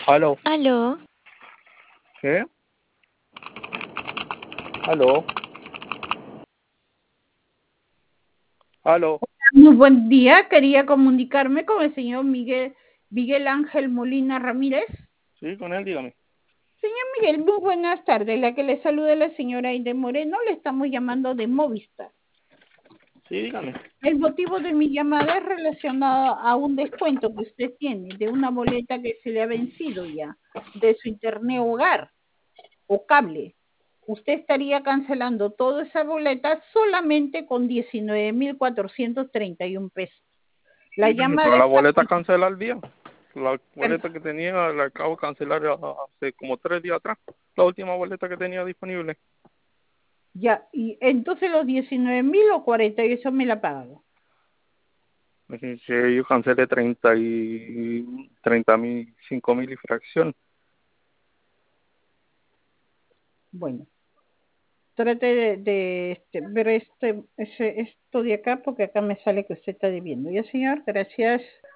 Aló, Aló, ¿qué? Aló, aló. Muy buen día, quería comunicarme con el señor Miguel Ángel Molina Ramírez. Sí, con él, dígame. Señor Miguel, muy buenas tardes. La que le saluda es la señora Aide Moreno, le estamos llamando de Movistar. Sí, dígame. El motivo de mi llamada es relacionado a un descuento que usted tiene de una boleta que se le ha vencido ya, de su internet hogar o cable. Usted estaría cancelando toda esa boleta solamente con 19.431 pesos. La llamada Pero la está boleta cancela al día. La per- boleta que tenía la acabo de cancelar hace como 3 días atrás. La última boleta que tenía disponible. ya, y entonces los 19.000 o 48 me la ha pagado. Sí, yo cancelé 30.000, 5.000 y fracción. Bueno, trate de ver esto de acá porque acá me sale que usted está debiendo. Ya, señor, gracias.